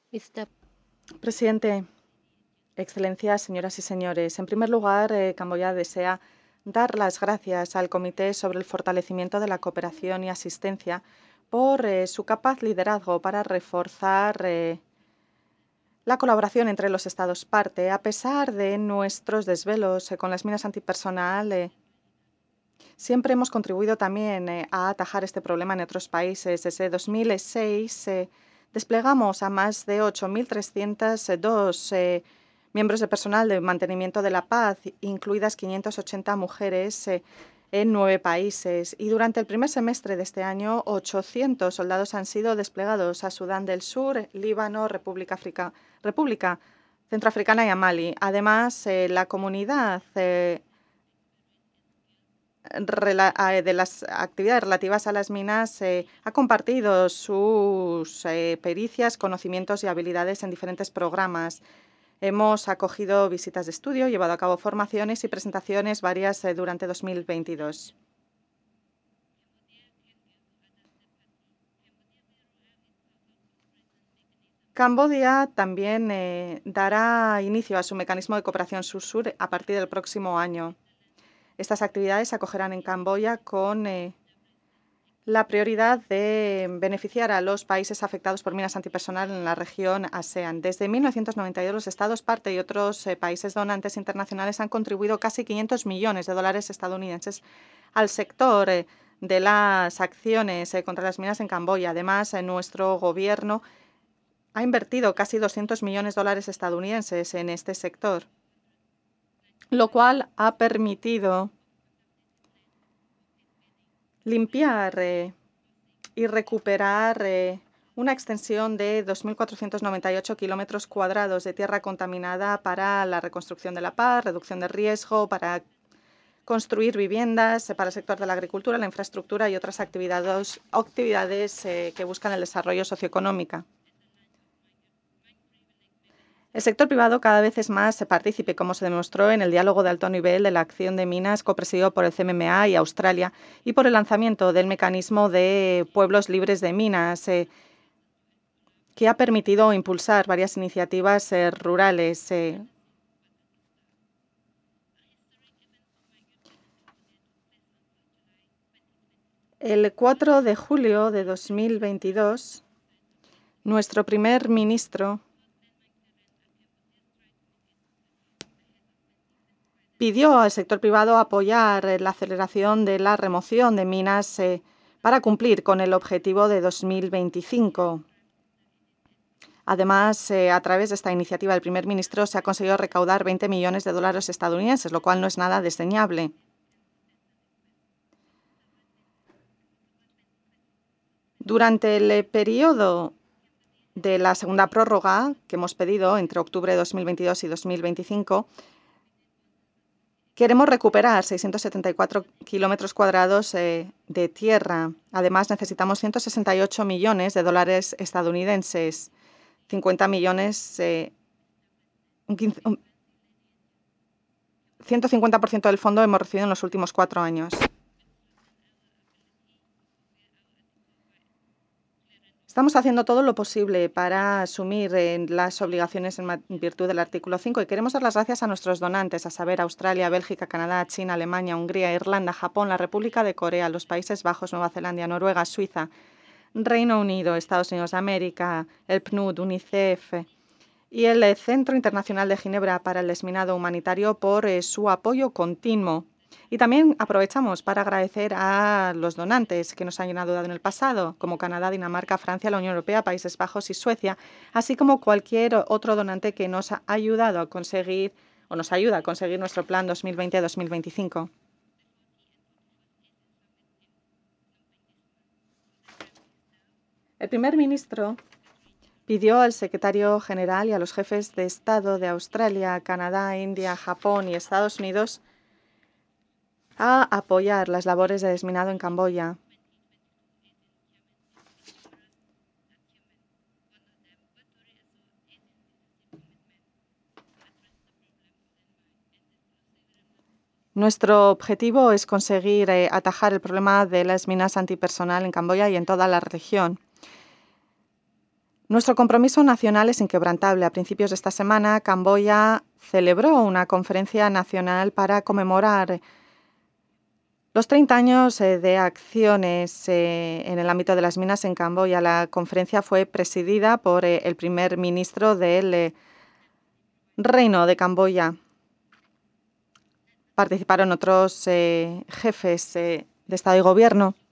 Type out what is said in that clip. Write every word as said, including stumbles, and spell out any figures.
Mister Presidente, Excelencias, señoras y señores, en primer lugar, eh, Camboya desea dar las gracias al Comité sobre el Fortalecimiento de la Cooperación y Asistencia por eh, su capaz liderazgo para reforzar eh, la colaboración entre los Estados parte. A pesar de nuestros desvelos eh, con las minas antipersonal, eh, siempre hemos contribuido también eh, a atajar este problema en otros países. Desde dos mil seis eh, desplegamos a más de ocho mil trescientos dos eh, miembros de personal de mantenimiento de la paz, incluidas quinientas ochenta mujeres eh, en nueve países. Y durante el primer semestre de este año, ochocientos soldados han sido desplegados a Sudán del Sur, Líbano, República, Africa, República Centroafricana y a Mali. Además, eh, la comunidad eh, de las actividades relativas a las minas eh, ha compartido sus eh, pericias, conocimientos y habilidades en diferentes programas. Hemos acogido visitas de estudio, llevado a cabo formaciones y presentaciones varias eh, durante dos mil veintidós. Camboya también eh, dará inicio a su mecanismo de cooperación sur-sur a partir del próximo año. Estas actividades se acogerán en Camboya con eh, la prioridad de beneficiar a los países afectados por minas antipersonal en la región ASEAN. Desde mil novecientos noventa y dos, los Estados parte y otros eh, países donantes internacionales han contribuido casi quinientos millones de dólares estadounidenses al sector eh, de las acciones eh, contra las minas en Camboya. Además, eh, nuestro gobierno ha invertido casi doscientos millones de dólares estadounidenses en este sector, lo cual ha permitido limpiar eh, y recuperar eh, una extensión de dos mil cuatrocientos noventa y ocho kilómetros cuadrados de tierra contaminada para la reconstrucción de la paz, reducción de riesgo, para construir viviendas, eh, para el sector de la agricultura, la infraestructura y otras actividades, actividades eh, que buscan el desarrollo socioeconómico. El sector privado cada vez es más partícipe, como se demostró en el diálogo de alto nivel de la acción de minas copresidido por el C M M A y Australia y por el lanzamiento del mecanismo de pueblos libres de minas, eh, que ha permitido impulsar varias iniciativas eh, rurales. Eh. El cuatro de julio de dos mil veintidós, nuestro primer ministro pidió al sector privado apoyar la aceleración de la remoción de minas eh, para cumplir con el objetivo de dos mil veinticinco. Además, eh, a través de esta iniciativa del primer ministro se ha conseguido recaudar veinte millones de dólares estadounidenses, lo cual no es nada desdeñable. Durante el periodo de la segunda prórroga que hemos pedido entre octubre de dos mil veintidós y dos mil veinticinco, queremos recuperar seiscientos setenta y cuatro kilómetros cuadrados eh, de tierra. Además, necesitamos ciento sesenta y ocho millones de dólares estadounidenses, cincuenta millones, eh, un quince, un ciento cincuenta por ciento del fondo hemos recibido en los últimos cuatro años. Estamos haciendo todo lo posible para asumir eh, las obligaciones en virtud del artículo cinco y queremos dar las gracias a nuestros donantes, a saber, Australia, Bélgica, Canadá, China, Alemania, Hungría, Irlanda, Japón, la República de Corea, los Países Bajos, Nueva Zelanda, Noruega, Suiza, Reino Unido, Estados Unidos de América, el P N U D, UNICEF y el Centro Internacional de Ginebra para el Desminado Humanitario por eh, su apoyo continuo. Y también aprovechamos para agradecer a los donantes que nos han ayudado en el pasado, como Canadá, Dinamarca, Francia, la Unión Europea, Países Bajos y Suecia, así como cualquier otro donante que nos ha ayudado a conseguir o nos ayuda a conseguir nuestro plan dos mil veinte a dos mil veinticinco. El primer ministro pidió al secretario general y a los jefes de Estado de Australia, Canadá, India, Japón y Estados Unidos a apoyar las labores de desminado en Camboya. Nuestro objetivo es conseguir eh, atajar el problema de las minas antipersonal en Camboya y en toda la región. Nuestro compromiso nacional es inquebrantable. A principios de esta semana, Camboya celebró una conferencia nacional para conmemorar los treinta años eh, de acciones eh, en el ámbito de las minas en Camboya. La conferencia fue presidida por eh, el primer ministro del eh, Reino de Camboya. Participaron otros eh, jefes eh, de Estado y Gobierno.